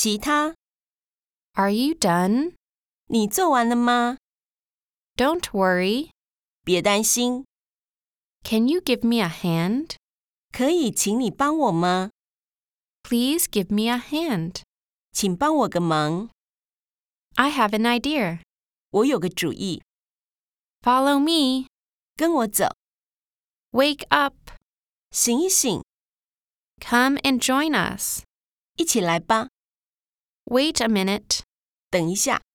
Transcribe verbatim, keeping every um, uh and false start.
其他 Are you done? 你做完了吗？ Don't worry. 别担心， Can you give me a hand? 可以请你帮我吗？ Please give me a hand. 请帮我个忙， I have an idea. 我有个主意， Follow me. 跟我走， Wake up. 醒一醒， Come and join us. 一起来吧。 Wait a minute. 等一下。